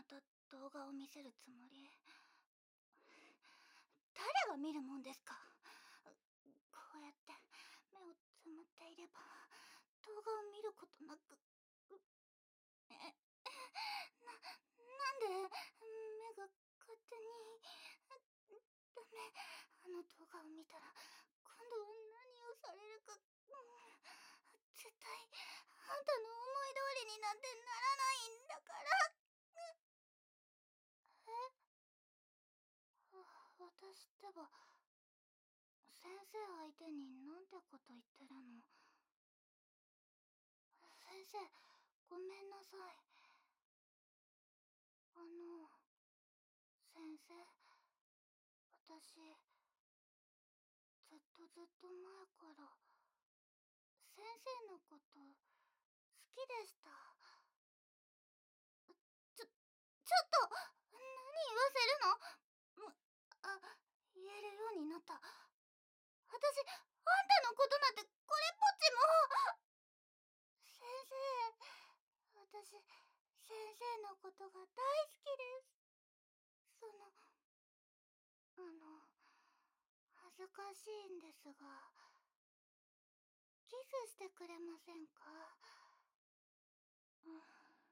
た動画を見せるつもり？誰が見るもんですか。こうやって目をつむっていれば動画を見ることなく。なんで目が勝手に。ダメ。あの動画を見たら今度は何をされるか。絶対あんたの思い通りになんてならないんだから。私ってば先生相手になんてこと言ってるの。先生、ごめんなさい。先生、私ずっと前から先生のこと好きでした。ちょっと何言わせるの。言えるようになった。私、あんたのことなんてこれっぽっちも。先生、私、先生のことが大好きです。恥ずかしいんですが、キスしてくれませんか。うん。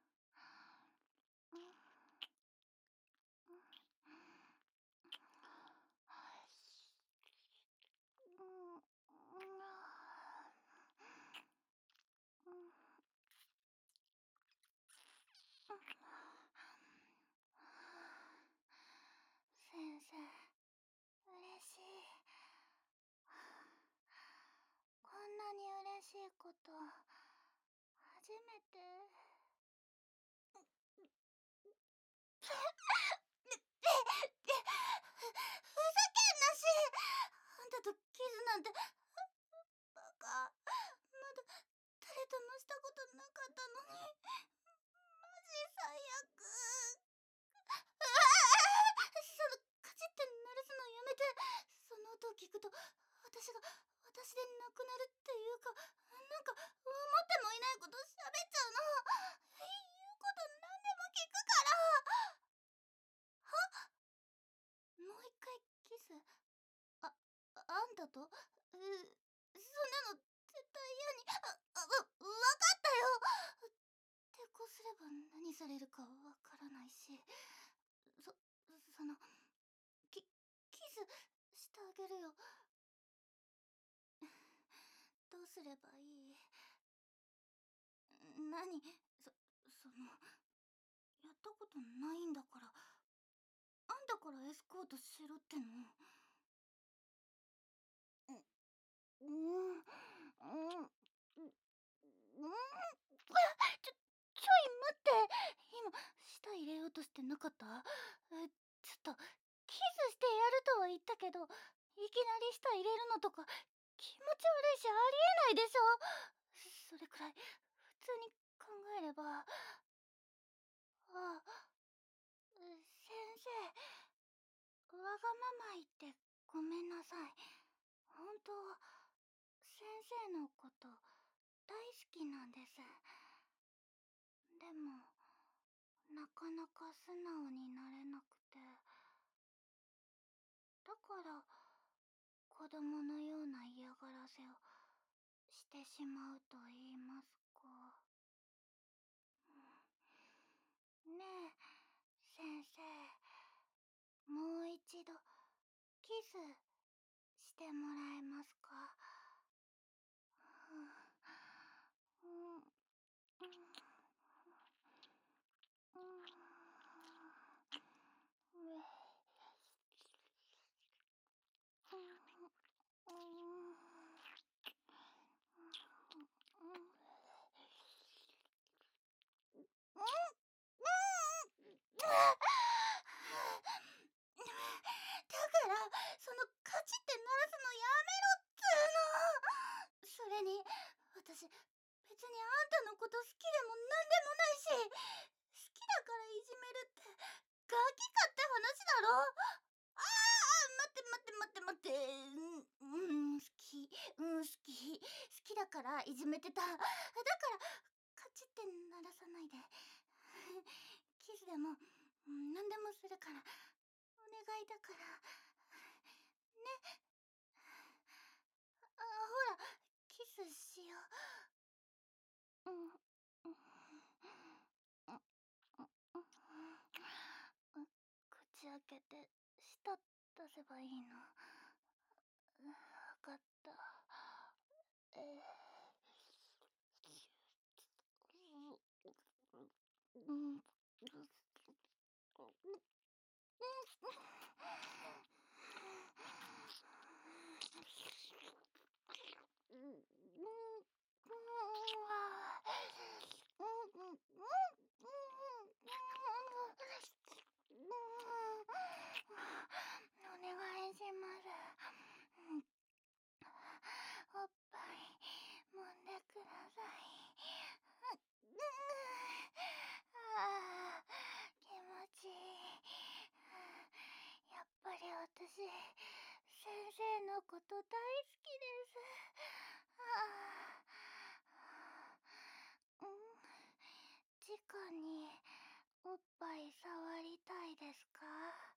先生、嬉しい。こんなに嬉しいこと初めて。ふざけんなし。あんたとキスなんてバカ。まだ誰ともしたことなかったのに。マジ最悪。そのカチって鳴らすのやめて。その音を聞くと私が私でなくなるっていうか、なんか思ってもいないこと喋っちゃうの。言うこと何でも聞くから。もう一回キス。あんたと。そんなの絶対嫌に。わかったよ。抵抗すれば何されるかわからないし。そのキスしてあげるよ。どうすればいい？何？やったことないんだから。あんたからエスコートしろっての。うん。ちょい待って。今舌入れようとしてなかった？ちょっとキスしてやるとは言ったけど、いきなり舌入れるのとか気持ち悪いしありえないでしょ。それくらい普通に考えれば。先生、わがまま言ってごめんなさい。本当は先生のこと大好きなんです。でもなかなか素直になれなくて。だから子供のような嫌がらせをしてしまうと言いますか。ねえ先生、もう一度キスしてもらえますか。だからそのカチって鳴らすのやめろっつーの。それに私別にあんたのこと好きでもなんでもないし、好きだからいじめるってガキかって話だろ。待って。好きだからいじめてた。だからカチって鳴らさないで。キスでも何でもするから。お願いだから。ね。ほら、キスしよう。口開けて舌出せばいいの。わかった。うん。お願いします。おっぱい揉んでください。気持ちいい。やっぱり私、先生のこと大好きです。直におっぱい触りたいですか？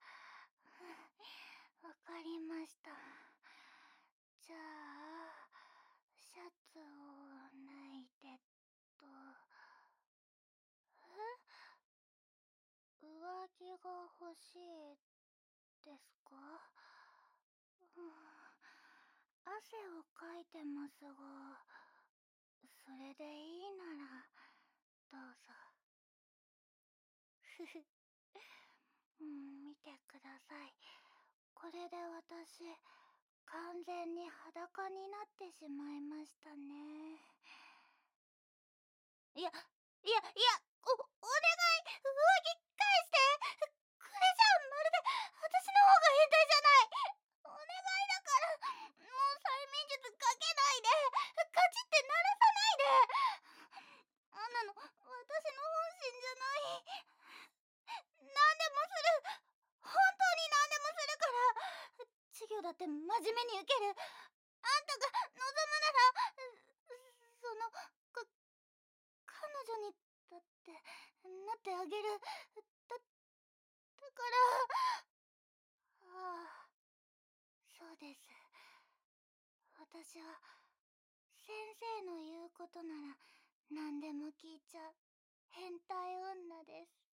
わかりました。じゃあ、シャツを脱いでと。上着が欲しいですか？汗をかいてますが、それでいいなら、どうぞ。ふふ。見てください。これで私、完全に裸になってしまいましたね。いや、お願い、上着返して。これじゃまるで私の方が変態じゃない。お願いだから、もう催眠術かけないで。カチって鳴らさないで。あんなの、私の本心じゃない。何でもする。本当に何でもするから。授業だって真面目に受ける。あんたが望むなら、その、彼女にだってなってあげる。だから、そうです。私は先生の言うことなら何でも聞いちゃう変態女です。